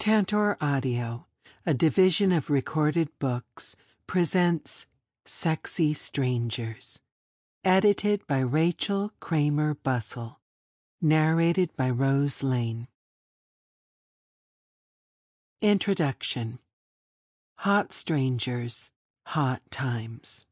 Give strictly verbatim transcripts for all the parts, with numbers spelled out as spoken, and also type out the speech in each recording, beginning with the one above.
Tantor Audio, a division of Recorded Books, presents Sexy Strangers, edited by Rachel Kramer Bussell, narrated by Rose Lane. Introduction. Hot Strangers, Hot Times.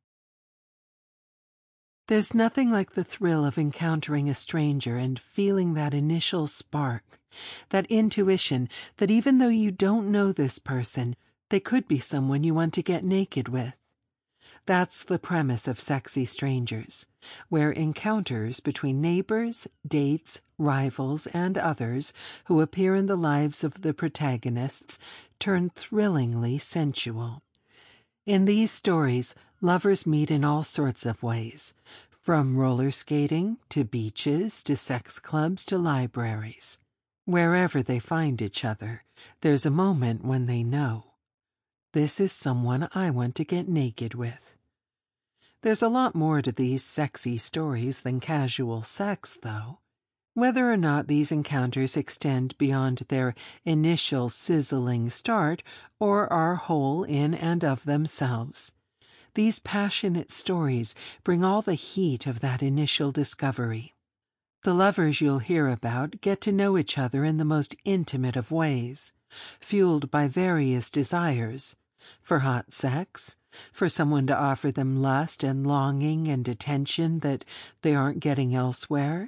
There's nothing like the thrill of encountering a stranger and feeling that initial spark, that intuition that even though you don't know this person, they could be someone you want to get naked with. That's the premise of Sexy Strangers, where encounters between neighbors, dates, rivals, and others who appear in the lives of the protagonists turn thrillingly sensual. In these stories, lovers meet in all sorts of ways, from roller skating to beaches to sex clubs to libraries. Wherever they find each other, there's a moment when they know, this is someone I want to get naked with. There's a lot more to these sexy stories than casual sex, though. Whether or not these encounters extend beyond their initial sizzling start or are whole in and of themselves, these passionate stories bring all the heat of that initial discovery. The lovers you'll hear about get to know each other in the most intimate of ways, fueled by various desires, for hot sex, for someone to offer them lust and longing and attention that they aren't getting elsewhere.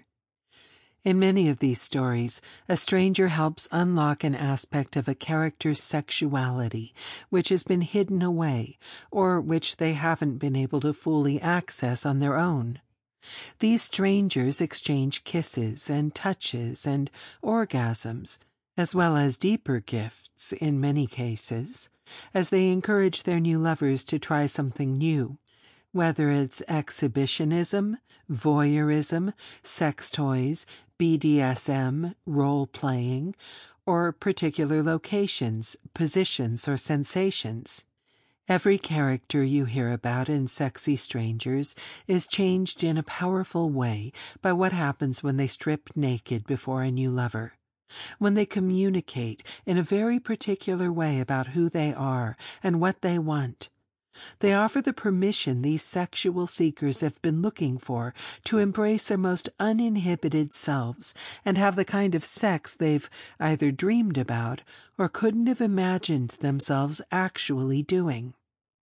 In many of these stories, a stranger helps unlock an aspect of a character's sexuality which has been hidden away or which they haven't been able to fully access on their own. These strangers exchange kisses and touches and orgasms, as well as deeper gifts in many cases, as they encourage their new lovers to try something new, whether it's exhibitionism, voyeurism, sex toys, B D S M, role-playing, or particular locations, positions, or sensations. Every character you hear about in Sexy Strangers is changed in a powerful way by what happens when they strip naked before a new lover, when they communicate in a very particular way about who they are and what they want. They offer the permission these sexual seekers have been looking for to embrace their most uninhibited selves and have the kind of sex they've either dreamed about or couldn't have imagined themselves actually doing.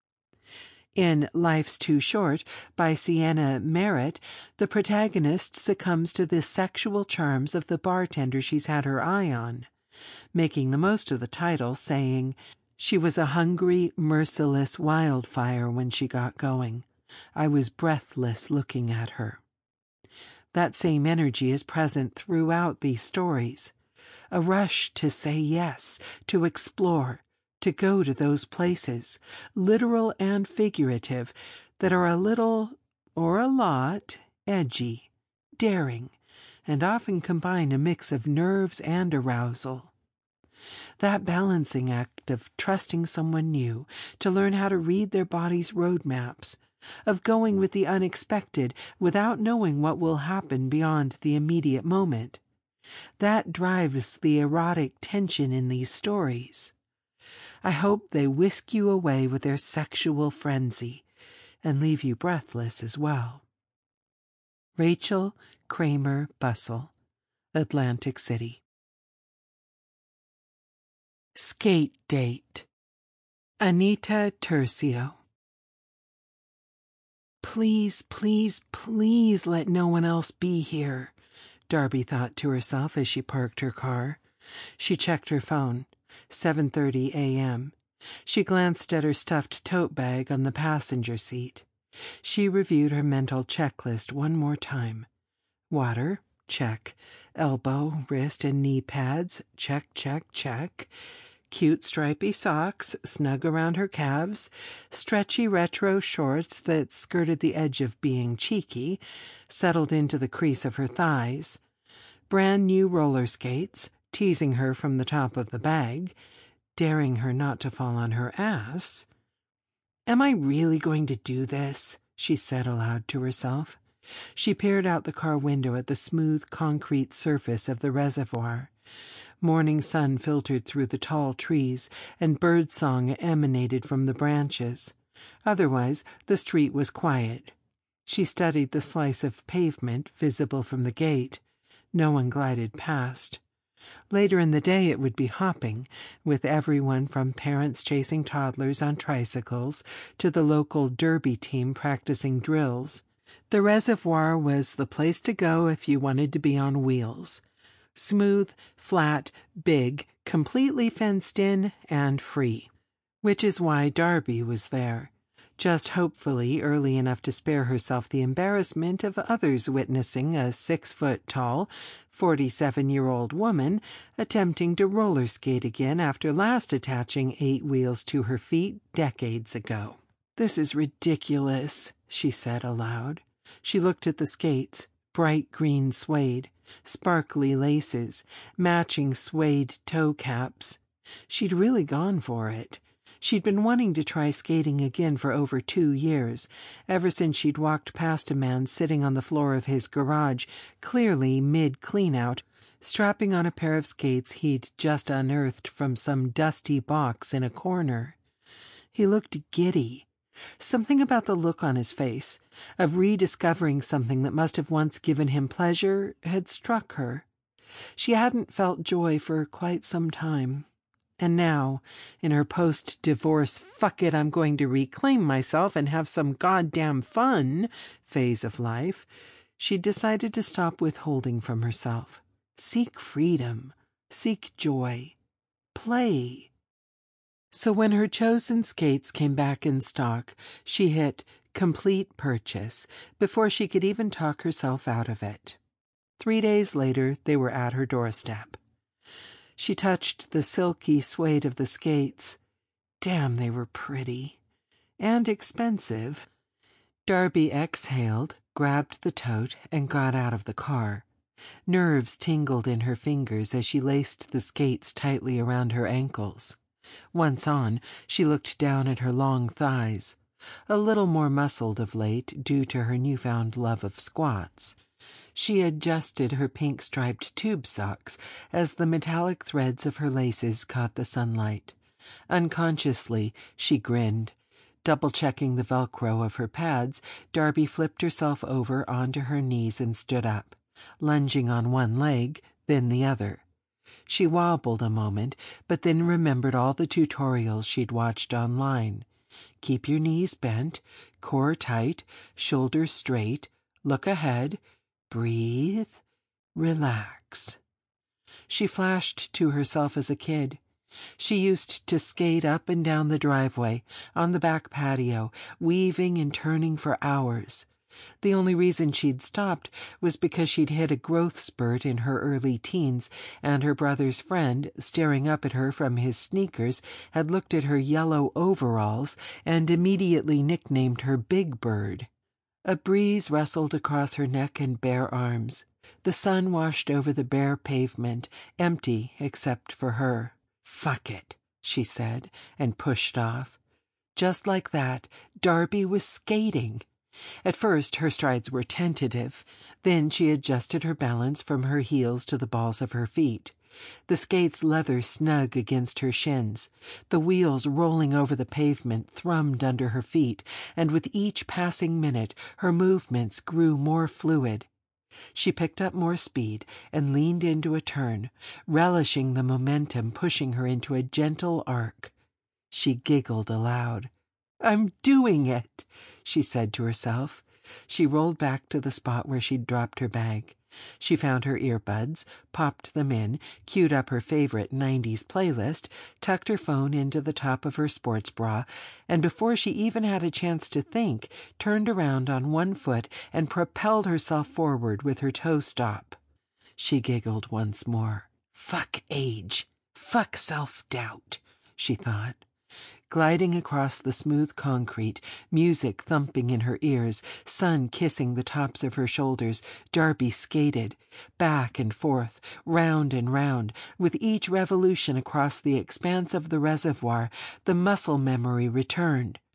In Life's Too Short by Sienna Merritt, the protagonist succumbs to the sexual charms of the bartender she's had her eye on, making the most of the title, saying, "She was a hungry, merciless wildfire when she got going. I was breathless looking at her." That same energy is present throughout these stories. A rush to say yes, to explore, to go to those places, literal and figurative, that are a little, or a lot, edgy, daring, and often combine a mix of nerves and arousal. That balancing act of trusting someone new to learn how to read their body's roadmaps, of going with the unexpected without knowing what will happen beyond the immediate moment, that drives the erotic tension in these stories. I hope they whisk you away with their sexual frenzy and leave you breathless as well. Rachel Kramer Bussell, Atlantic City. Skate Date. Anita Tercio. Please, please, please let no one else be here, Darby thought to herself as she parked her car. She checked her phone. seven thirty a m She glanced at her stuffed tote bag on the passenger seat. She reviewed her mental checklist one more time. Water, check. Elbow, wrist, and knee pads, check, check, check. Cute stripy socks, snug around her calves. Stretchy retro shorts that skirted the edge of being cheeky, settled into the crease of her thighs. Brand new roller skates, teasing her from the top of the bag, daring her not to fall on her ass. "Am I really going to do this?" she said aloud to herself. She peered out the car window at the smooth concrete surface of the reservoir. Morning sun filtered through the tall trees, and birdsong emanated from the branches. Otherwise, the street was quiet. She studied the slice of pavement visible from the gate. No one glided past. Later in the day it would be hopping, with everyone from parents chasing toddlers on tricycles to the local derby team practicing drills. The reservoir was the place to go if you wanted to be on wheels. Smooth, flat, big, completely fenced in and free. Which is why Darby was there, just hopefully early enough to spare herself the embarrassment of others witnessing a six-foot-tall, forty-seven-year-old woman attempting to roller skate again after last attaching eight wheels to her feet decades ago. "This is ridiculous," she said aloud. She looked at the skates, bright green suede, sparkly laces, matching suede toe caps. She'd really gone for it. She'd been wanting to try skating again for over two years, ever since she'd walked past a man sitting on the floor of his garage, clearly mid-clean-out, strapping on a pair of skates he'd just unearthed from some dusty box in a corner. He looked giddy. Something about the look on his face, of rediscovering something that must have once given him pleasure, had struck her. She hadn't felt joy for quite some time. And now, in her post-divorce "fuck it, I'm going to reclaim myself and have some goddamn fun" phase of life, she'd decided to stop withholding from herself. Seek freedom. Seek joy. Play. So when her chosen skates came back in stock, she hit complete purchase before she could even talk herself out of it. Three days later, they were at her doorstep. She touched the silky suede of the skates. Damn, they were pretty. And expensive. Darby exhaled, grabbed the tote, and got out of the car. Nerves tingled in her fingers as she laced the skates tightly around her ankles. Once on, she looked down at her long thighs, a little more muscled of late due to her newfound love of squats. She adjusted her pink-striped tube socks as the metallic threads of her laces caught the sunlight. Unconsciously, she grinned. Double-checking the Velcro of her pads, Darby flipped herself over onto her knees and stood up, lunging on one leg, then the other. She wobbled a moment, but then remembered all the tutorials she'd watched online. Keep your knees bent, core tight, shoulders straight, look ahead, breathe, relax. She flashed to herself as a kid. She used to skate up and down the driveway, on the back patio, weaving and turning for hours. The only reason she'd stopped was because she'd hit a growth spurt in her early teens, and her brother's friend, staring up at her from his sneakers, had looked at her yellow overalls and immediately nicknamed her Big Bird. A breeze rustled across her neck and bare arms. The sun washed over the bare pavement, empty except for her. "Fuck it," she said, and pushed off. Just like that, Darby was skating. At first her strides were tentative, then she adjusted her balance from her heels to the balls of her feet. The skates' leather snug against her shins, the wheels rolling over the pavement thrummed under her feet, and with each passing minute her movements grew more fluid. She picked up more speed and leaned into a turn, relishing the momentum pushing her into a gentle arc. She giggled aloud. "I'm doing it," she said to herself. She rolled back to the spot where she'd dropped her bag. She found her earbuds, popped them in, queued up her favorite nineties playlist, tucked her phone into the top of her sports bra, and before she even had a chance to think, turned around on one foot and propelled herself forward with her toe stop. She giggled once more. Fuck age. Fuck self-doubt, she thought. Gliding across the smooth concrete, music thumping in her ears, sun kissing the tops of her shoulders, Darby skated, back and forth, round and round. With each revolution across the expanse of the reservoir, the muscle memory returned.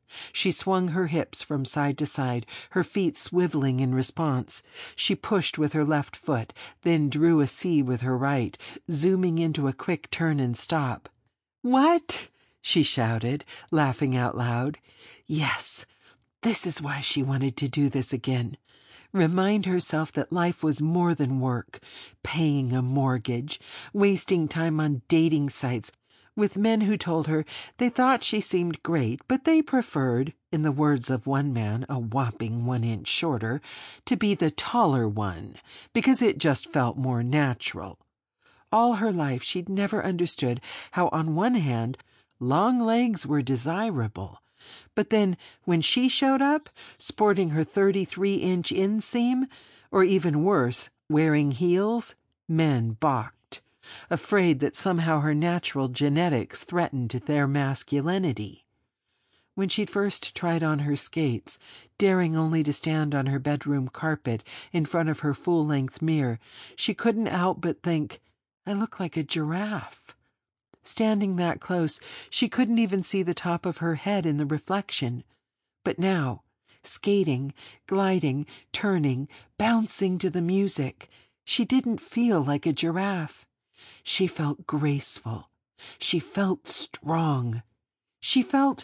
She swung her hips from side to side, her feet swiveling in response. She pushed with her left foot, then drew a C with her right, zooming into a quick turn and stop. "What?" she shouted, laughing out loud. Yes, this is why she wanted to do this again. Remind herself that life was more than work, paying a mortgage, wasting time on dating sites, with men who told her they thought she seemed great, but they preferred, in the words of one man a whopping one inch shorter, to be the taller one, because it just felt more natural. All her life she'd never understood how, on one hand, long legs were desirable, but then when she showed up, sporting her thirty-three inch inseam, or even worse, wearing heels, men balked, afraid that somehow her natural genetics threatened their masculinity. When she'd first tried on her skates, daring only to stand on her bedroom carpet in front of her full-length mirror, she couldn't help but think, I look like a giraffe. Standing that close, she couldn't even see the top of her head in the reflection. But now, skating, gliding, turning, bouncing to the music, she didn't feel like a giraffe. She felt graceful. She felt strong. She felt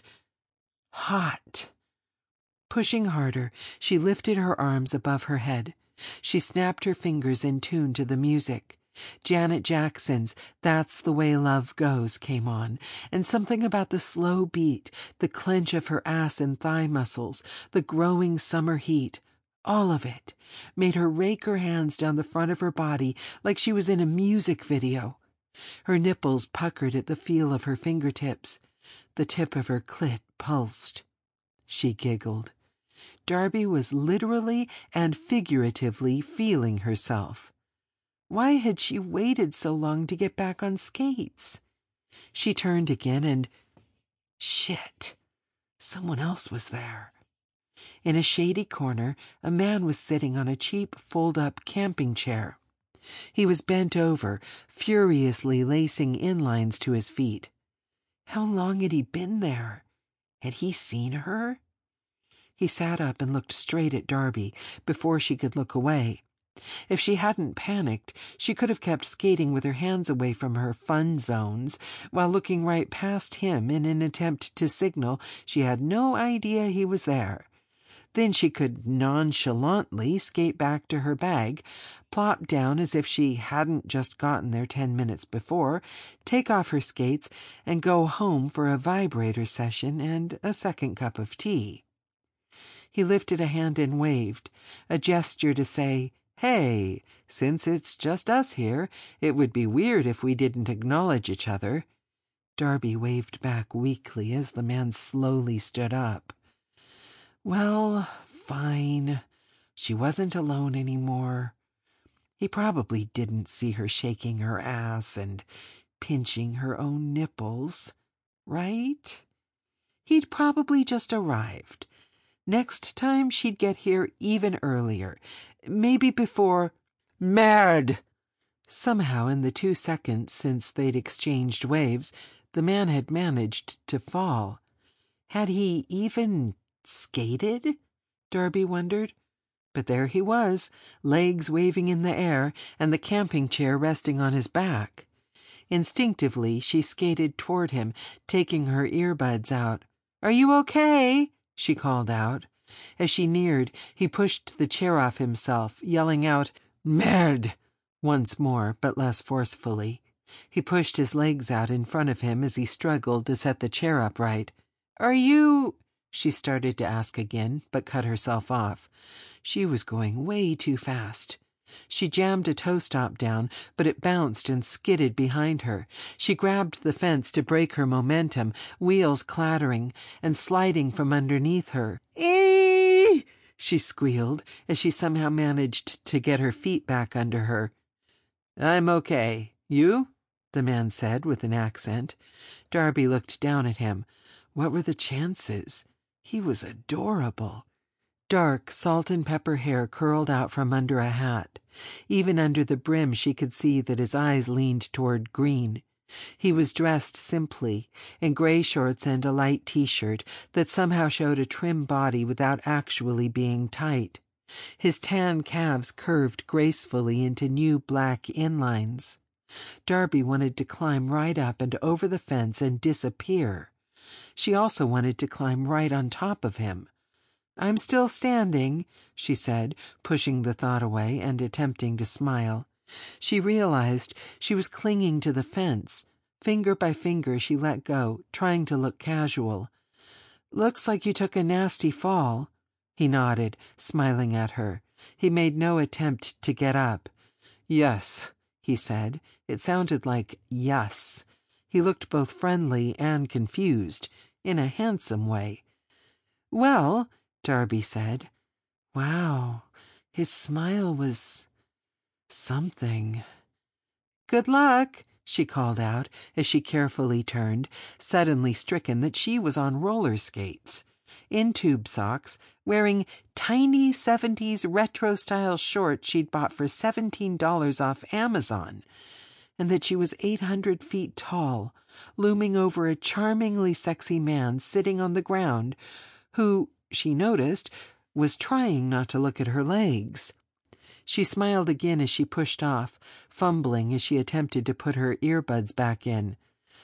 hot. Pushing harder, she lifted her arms above her head. She snapped her fingers in tune to the music. Janet Jackson's "That's the Way Love Goes" came on, and something about the slow beat, the clench of her ass and thigh muscles, the growing summer heat, all of it, made her rake her hands down the front of her body like she was in a music video. Her nipples puckered at the feel of her fingertips. The tip of her clit pulsed. She giggled. Darby was literally and figuratively feeling herself. Why had she waited so long to get back on skates? She turned again and... Shit! Someone else was there. In a shady corner, a man was sitting on a cheap fold-up camping chair. He was bent over, furiously lacing inlines to his feet. How long had he been there? Had he seen her? He sat up and looked straight at Darby before she could look away. If she hadn't panicked, she could have kept skating with her hands away from her fun zones while looking right past him in an attempt to signal she had no idea he was there. Then she could nonchalantly skate back to her bag, plop down as if she hadn't just gotten there ten minutes before, take off her skates, and go home for a vibrator session and a second cup of tea. He lifted a hand and waved, a gesture to say, "Hey, since it's just us here, it would be weird if we didn't acknowledge each other." Darby waved back weakly as the man slowly stood up. Well, fine. She wasn't alone anymore. He probably didn't see her shaking her ass and pinching her own nipples, right? He'd probably just arrived. Next time she'd get here even earlier, maybe before... Merde! Somehow, in the two seconds since they'd exchanged waves, the man had managed to fall. Had he even skated? Darby wondered. But there he was, legs waving in the air, and the camping chair resting on his back. Instinctively, she skated toward him, taking her earbuds out. "Are you okay?" she called out. As she neared, he pushed the chair off himself, yelling out, "Merde!" once more, but less forcefully. He pushed his legs out in front of him as he struggled to set the chair upright. "Are you—" she started to ask again, but cut herself off. She was going way too fast. She jammed a toe stop down, but it bounced and skidded behind her. She grabbed the fence to break her momentum, wheels clattering, and sliding from underneath her. "Eee!" she squealed, as she somehow managed to get her feet back under her. "I'm okay. You?" the man said with an accent. Darby looked down at him. What were the chances? He was adorable. Dark salt and pepper hair curled out from under a hat. Even under the brim she could see that his eyes leaned toward green. He was dressed simply, in gray shorts and a light t-shirt that somehow showed a trim body without actually being tight. His tan calves curved gracefully into new black inlines. Darby wanted to climb right up and over the fence and disappear. She also wanted to climb right on top of him. "I'm still standing," she said, pushing the thought away and attempting to smile. She realized she was clinging to the fence. Finger by finger she let go, trying to look casual. "Looks like you took a nasty fall." He nodded, smiling at her. He made no attempt to get up. "Yes," he said. It sounded like yes. He looked both friendly and confused, in a handsome way. "Well," Darby said. Wow, his smile was something. "Good luck," she called out as she carefully turned, suddenly stricken that she was on roller skates, in tube socks, wearing tiny seventies retro-style shorts she'd bought for seventeen dollars off Amazon, and that she was eight hundred feet tall, looming over a charmingly sexy man sitting on the ground, who, she noticed, was trying not to look at her legs. She smiled again as she pushed off, fumbling as she attempted to put her earbuds back in.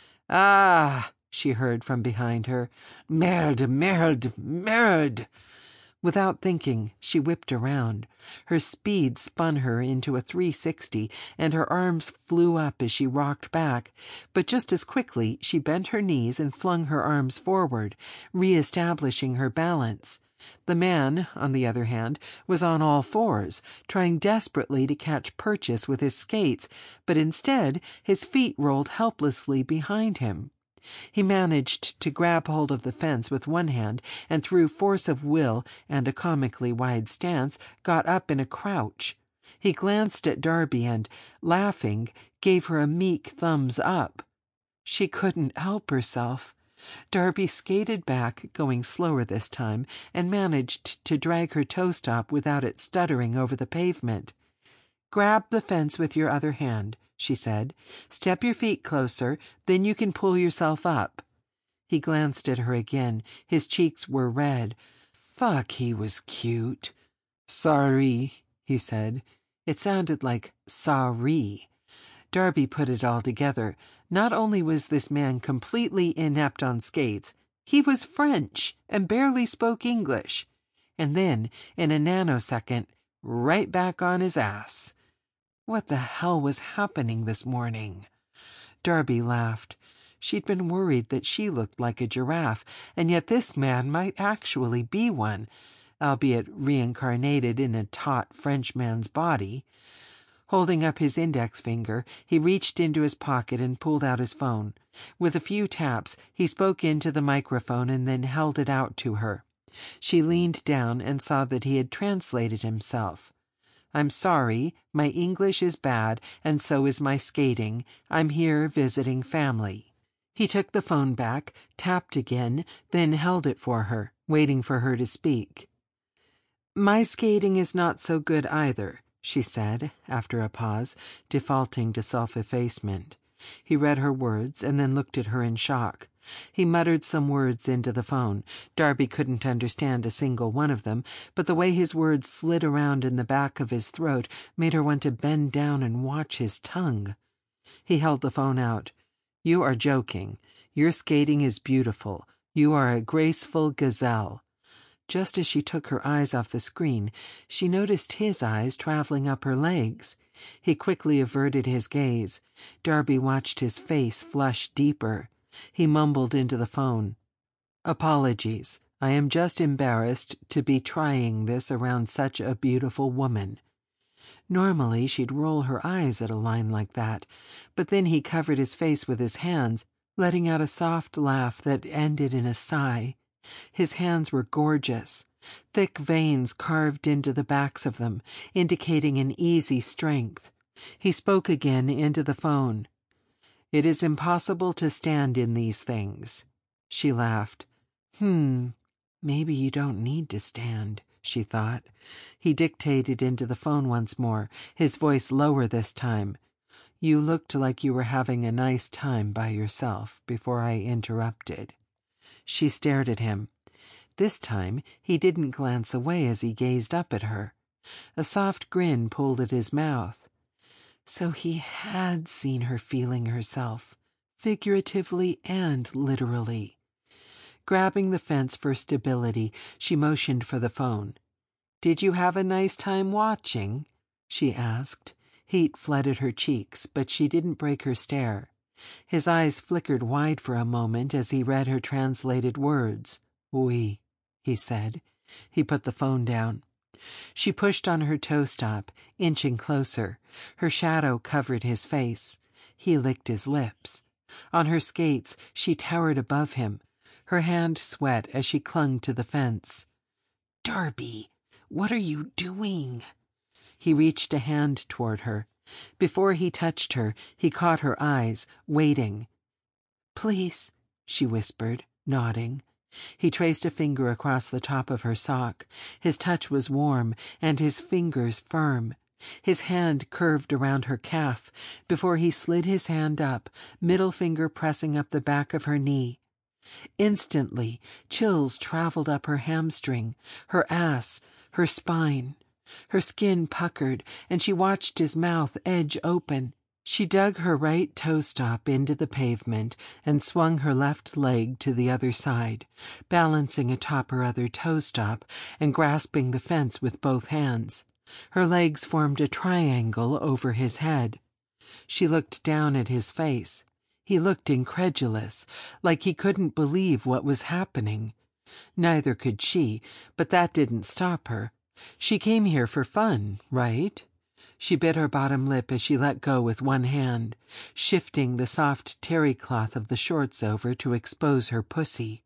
"Ah!" she heard from behind her. "Merde, merde, merde!" Without thinking, she whipped around. Her speed spun her into a three sixty, and her arms flew up as she rocked back. But just as quickly, she bent her knees and flung her arms forward, re-establishing her balance. The man, on the other hand, was on all fours, trying desperately to catch Purchase with his skates, but instead his feet rolled helplessly behind him. He managed to grab hold of the fence with one hand and through force of will and a comically wide stance got up in a crouch. He glanced at Darby and, laughing, gave her a meek thumbs up. She couldn't help herself. Darby skated back, going slower this time, and managed to drag her toe stop without it stuttering over the pavement. "Grab the fence with your other hand," she said. "Step your feet closer, then you can pull yourself up." He glanced at her again. His cheeks were red. Fuck, he was cute. "Sorry," he said. It sounded like sorry. Darby put it all together. Not only was this man completely inept on skates, he was French and barely spoke English. And then, in a nanosecond, right back on his ass. What the hell was happening this morning? Darby laughed. She'd been worried that she looked like a giraffe, and yet this man might actually be one, albeit reincarnated in a taut Frenchman's body. Holding up his index finger, he reached into his pocket and pulled out his phone. With a few taps, he spoke into the microphone and then held it out to her. She leaned down and saw that he had translated himself. "I'm sorry, my English is bad, and so is my skating. I'm here visiting family." He took the phone back, tapped again, then held it for her, waiting for her to speak. "My skating is not so good either," she said, after a pause, defaulting to self-effacement. He read her words and then looked at her in shock. He muttered some words into the phone. Darby couldn't understand a single one of them, but the way his words slid around in the back of his throat made her want to bend down and watch his tongue. He held the phone out. "You are joking. Your skating is beautiful. You are a graceful gazelle." Just as she took her eyes off the screen, she noticed his eyes traveling up her legs. He quickly averted his gaze. Darby watched his face flush deeper. He mumbled into the phone. "Apologies. I am just embarrassed to be trying this around such a beautiful woman." Normally she'd roll her eyes at a line like that, but then he covered his face with his hands, letting out a soft laugh that ended in a sigh. His hands were gorgeous, thick veins carved into the backs of them, indicating an easy strength. He spoke again into the phone. "It is impossible to stand in these things." She laughed. Hmm, maybe you don't need to stand, she thought. He dictated into the phone once more, his voice lower this time. You looked like you were having a nice time by yourself before I interrupted." She stared at him. This time he didn't glance away as he gazed up at her. A soft grin pulled at his mouth. So he had seen her feeling herself, figuratively and literally. Grabbing the fence for stability, she motioned for the phone. "Did you have a nice time watching?" she asked. Heat flooded her cheeks, but she didn't break her stare. His eyes flickered wide for a moment as he read her translated words. "Oui," he said. He put the phone down. She pushed on her toe stop, inching closer. Her shadow covered his face. He licked his lips. On her skates, she towered above him. Her hand sweat as she clung to the fence. "Darby, what are you doing?" He reached a hand toward her. Before he touched her, he caught her eyes, waiting. "Please," she whispered, nodding. He traced a finger across the top of her sock. His touch was warm, and his fingers firm. His hand curved around her calf, before he slid his hand up, middle finger pressing up the back of her knee. Instantly, chills traveled up her hamstring, her ass, her spine. Her skin puckered, and she watched his mouth edge open. She dug her right toe stop into the pavement and swung her left leg to the other side, balancing atop her other toe stop and grasping the fence with both hands. Her legs formed a triangle over his head. She looked down at his face. He looked incredulous, like he couldn't believe what was happening. Neither could she, but that didn't stop her. She came here for fun, right? She bit her bottom lip as she let go with one hand, shifting the soft terry cloth of the shorts over to expose her pussy.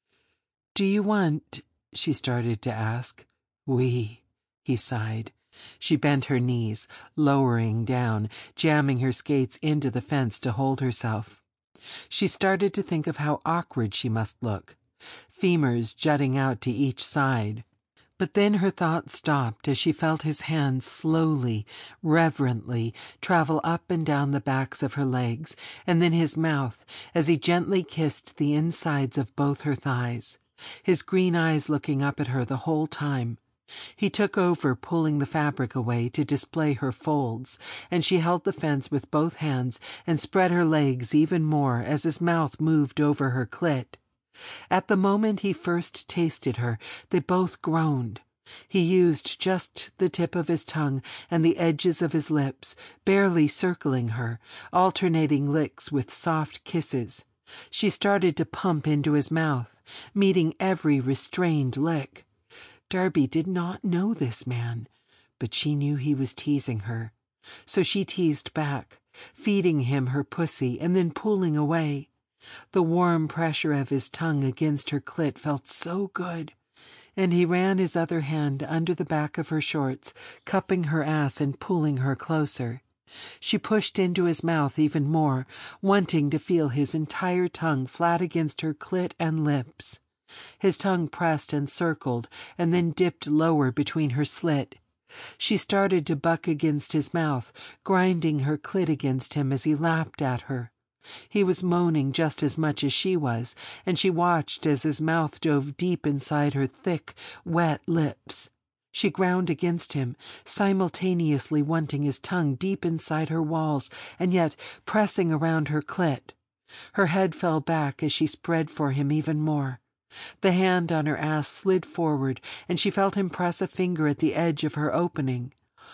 "Do you want—" she started to ask. "Oui," he sighed. She bent her knees, lowering down, jamming her skates into the fence to hold herself. She started to think of how awkward she must look, femurs jutting out to each side. But then her thought stopped as she felt his hands slowly, reverently, travel up and down the backs of her legs, and then his mouth as he gently kissed the insides of both her thighs, his green eyes looking up at her the whole time. He took over, pulling the fabric away to display her folds, and she held the fence with both hands and spread her legs even more as his mouth moved over her clit. At the moment he first tasted her, they both groaned. He used just the tip of his tongue and the edges of his lips, barely circling her, alternating licks with soft kisses. She started to pump into his mouth, meeting every restrained lick. Darby did not know this man, but she knew he was teasing her. So she teased back, feeding him her pussy and then pulling away. The warm pressure of his tongue against her clit felt so good, and he ran his other hand under the back of her shorts, cupping her ass and pulling her closer. She pushed into his mouth even more, wanting to feel his entire tongue flat against her clit and lips. His tongue pressed and circled, and then dipped lower between her slit. She started to buck against his mouth, grinding her clit against him as he lapped at her. He was moaning just as much as she was, and she watched as his mouth dove deep inside her thick, wet lips. She ground against him, simultaneously wanting his tongue deep inside her walls and yet pressing around her clit. Her head fell back as she spread for him even more. The hand on her ass slid forward, and she felt him press a finger at the edge of her opening.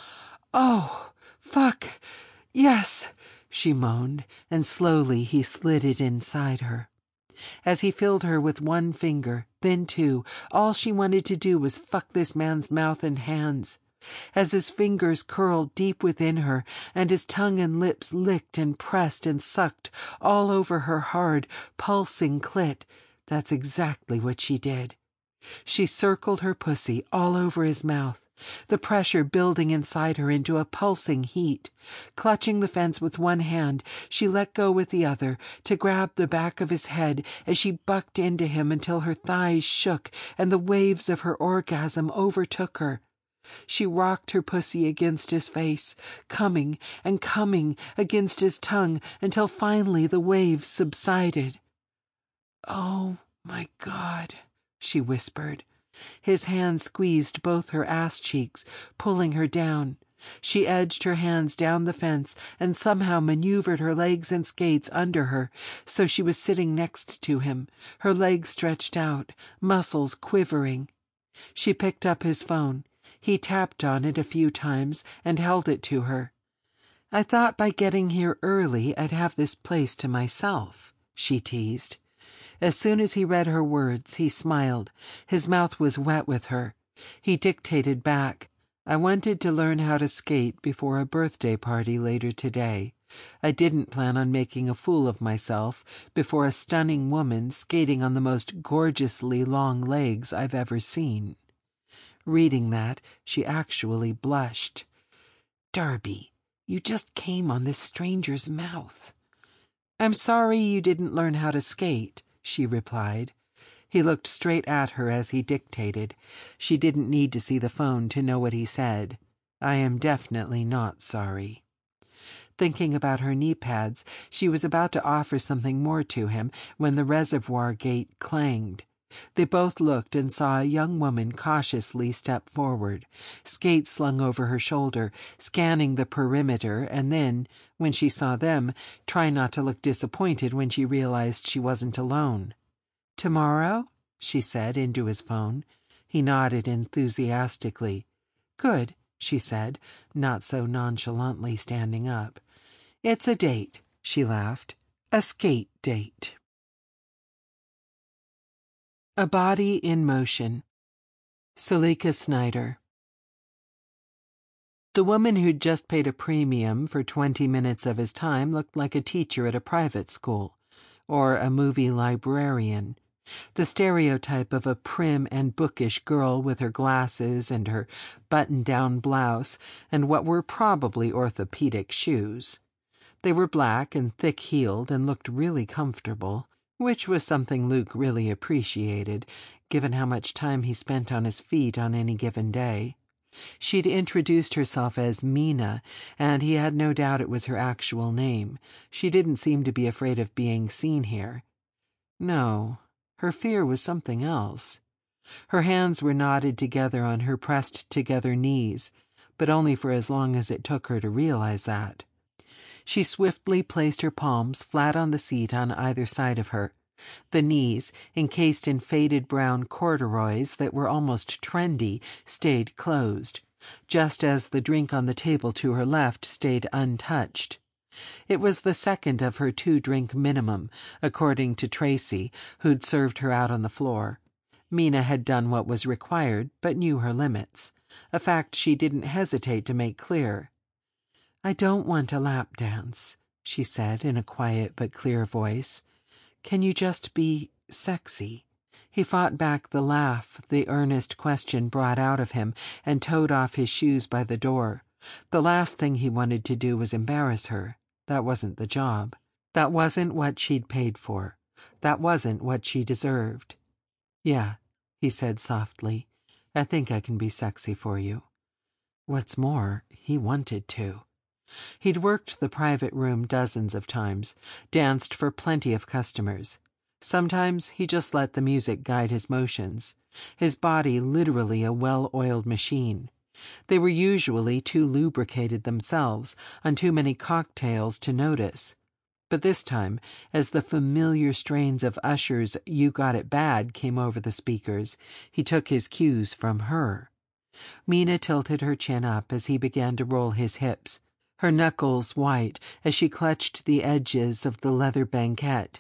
"Oh, fuck, yes," she moaned, and slowly he slid it inside her. As he filled her with one finger, then two, all she wanted to do was fuck this man's mouth and hands. As his fingers curled deep within her, and his tongue and lips licked and pressed and sucked all over her hard, pulsing clit, that's exactly what she did. She circled her pussy all over his mouth, the pressure building inside her into a pulsing heat. Clutching the fence with one hand, she let go with the other to grab the back of his head as she bucked into him until her thighs shook and the waves of her orgasm overtook her. She rocked her pussy against his face, coming and coming against his tongue until finally the waves subsided. "Oh, my God," she whispered. His hand squeezed both her ass cheeks, pulling her down. She edged her hands down the fence and somehow maneuvered her legs and skates under her, so she was sitting next to him, her legs stretched out, muscles quivering. She picked up his phone. He tapped on it a few times and held it to her. "I thought by getting here early I'd have this place to myself," she teased. As soon as he read her words, he smiled. His mouth was wet with her. He dictated back. "I wanted to learn how to skate before a birthday party later today. I didn't plan on making a fool of myself before a stunning woman skating on the most gorgeously long legs I've ever seen." Reading that, she actually blushed. "Darby, you just came on this stranger's mouth." "I'm sorry you didn't learn how to skate," she replied. He looked straight at her as he dictated. She didn't need to see the phone to know what he said. "I am definitely not sorry." Thinking about her knee pads, she was about to offer something more to him when the reservoir gate clanged. They both looked and saw a young woman cautiously step forward, skates slung over her shoulder, scanning the perimeter, and then, when she saw them, try not to look disappointed when she realized she wasn't alone. "Tomorrow?" she said into his phone. He nodded enthusiastically. "Good," she said, not so nonchalantly standing up. "It's a date," she laughed. "A skate date." A Body in Motion. Suleika Snyder. The woman who'd just paid a premium for twenty minutes of his time looked like a teacher at a private school, or a movie librarian. The stereotype of a prim and bookish girl with her glasses and her button-down blouse and what were probably orthopedic shoes. They were black and thick-heeled and looked really comfortable, which was something Luke really appreciated, given how much time he spent on his feet on any given day. She'd introduced herself as Mina, and he had no doubt it was her actual name. She didn't seem to be afraid of being seen here. No, her fear was something else. Her hands were knotted together on her pressed-together knees, but only for as long as it took her to realize that. She swiftly placed her palms flat on the seat on either side of her. The knees, encased in faded brown corduroys that were almost trendy, stayed closed, just as the drink on the table to her left stayed untouched. It was the second of her two-drink minimum, according to Tracy, who'd served her out on the floor. Mina had done what was required, but knew her limits, a fact she didn't hesitate to make clear. "I don't want a lap dance," she said in a quiet but clear voice. "Can you just be sexy?" He fought back the laugh the earnest question brought out of him and towed off his shoes by the door. The last thing he wanted to do was embarrass her. That wasn't the job. That wasn't what she'd paid for. That wasn't what she deserved. "Yeah," he said softly. "I think I can be sexy for you." What's more, he wanted to. He'd worked the private room dozens of times, danced for plenty of customers. Sometimes he just let the music guide his motions, his body literally a well-oiled machine. They were usually too lubricated themselves, on too many cocktails to notice. But this time, as the familiar strains of Usher's "You Got It Bad" came over the speakers, he took his cues from her. Mina tilted her chin up as he began to roll his hips, her knuckles white as she clutched the edges of the leather banquette.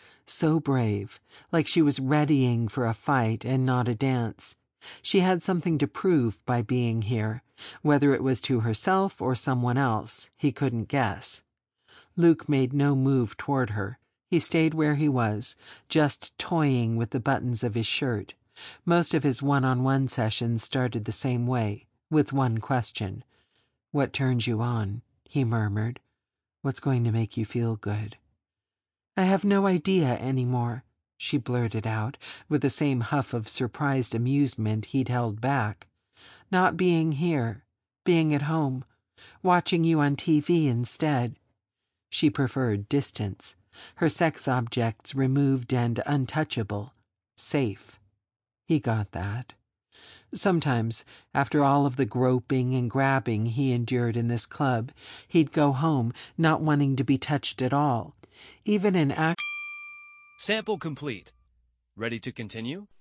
So brave, like she was readying for a fight and not a dance. She had something to prove by being here, whether it was to herself or someone else, he couldn't guess. Luke made no move toward her. He stayed where he was, just toying with the buttons of his shirt. Most of his one-on-one sessions started the same way, with one question. "What turns you on?" he murmured. "What's going to make you feel good?" "I have no idea anymore," she blurted out, with the same huff of surprised amusement he'd held back. not being here, being at home, watching you on T V instead. She preferred distance, her sex objects removed and untouchable, safe. He got that. Sometimes, after all of the groping and grabbing he endured in this club, he'd go home not wanting to be touched at all, even in act. Sample complete. Ready to continue?